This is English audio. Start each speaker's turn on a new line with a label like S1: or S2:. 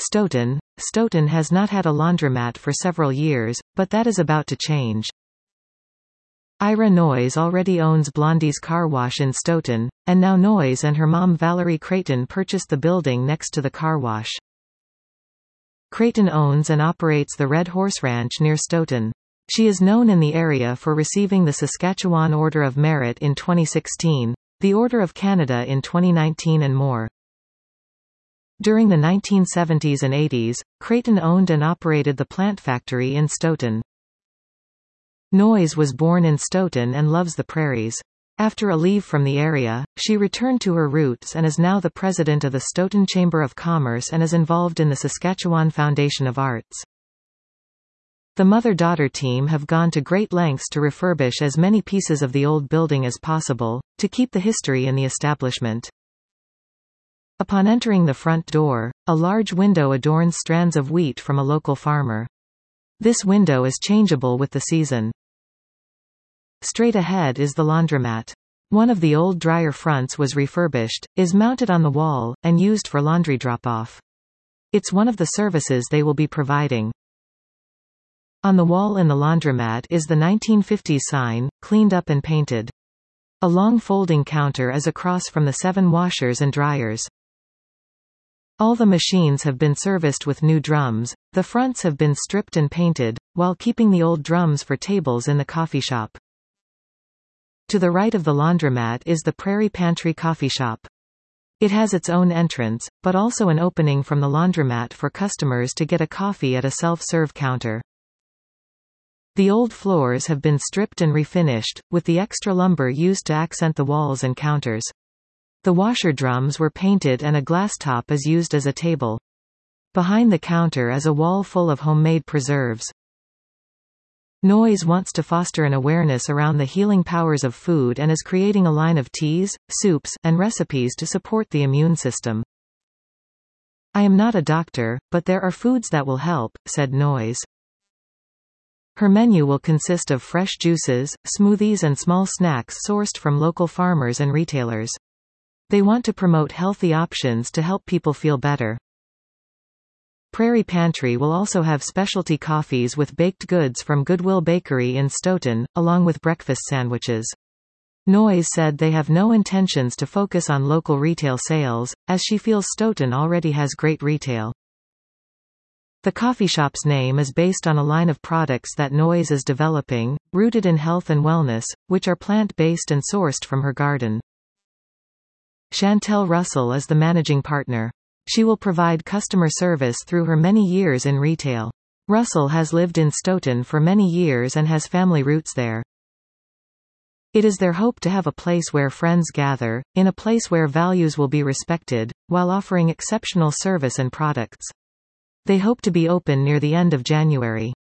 S1: Stoughton. Stoughton has not had a laundromat for several years, but that is about to change. Ira Noyes already owns Blondie's Car Wash in Stoughton, and now Noyes and her mom Valerie Creighton purchased the building next to the car wash. Creighton owns and operates the Red Horse Ranch near Stoughton. She is known in the area for receiving the Saskatchewan Order of Merit in 2016, the Order of Canada in 2019 and more. During the 1970s and 80s, Creighton owned and operated the plant factory in Stoughton. Noyes was born in Stoughton and loves the prairies. After a leave from the area, she returned to her roots and is now the president of the Stoughton Chamber of Commerce and is involved in the Saskatchewan Foundation of Arts. The mother-daughter team have gone to great lengths to refurbish as many pieces of the old building as possible, to keep the history in the establishment. Upon entering the front door, a large window adorns strands of wheat from a local farmer. This window is changeable with the season. Straight ahead is the laundromat. One of the old dryer fronts was refurbished, is mounted on the wall, and used for laundry drop-off. It's one of the services they will be providing. On the wall in the laundromat is the 1950s sign, cleaned up and painted. A long folding counter is across from the 7 washers and dryers. All the machines have been serviced with new drums, the fronts have been stripped and painted, while keeping the old drums for tables in the coffee shop. To the right of the laundromat is the Prairie Pantry coffee shop. It has its own entrance, but also an opening from the laundromat for customers to get a coffee at a self-serve counter. The old floors have been stripped and refinished, with the extra lumber used to accent the walls and counters. The washer drums were painted and a glass top is used as a table. Behind the counter is a wall full of homemade preserves. Noyes wants to foster an awareness around the healing powers of food and is creating a line of teas, soups, and recipes to support the immune system. "I am not a doctor, but there are foods that will help," said Noyes. Her menu will consist of fresh juices, smoothies and small snacks sourced from local farmers and retailers. They want to promote healthy options to help people feel better. Prairie Pantry will also have specialty coffees with baked goods from Goodwill Bakery in Stoughton, along with breakfast sandwiches. Noyes said they have no intentions to focus on local retail sales, as she feels Stoughton already has great retail. The coffee shop's name is based on a line of products that Noyes is developing, rooted in health and wellness, which are plant-based and sourced from her garden. Chantel Russell is the managing partner. She will provide customer service through her many years in retail. Russell has lived in Stoughton for many years and has family roots there. It is their hope to have a place where friends gather, in a place where values will be respected, while offering exceptional service and products. They hope to be open near the end of January.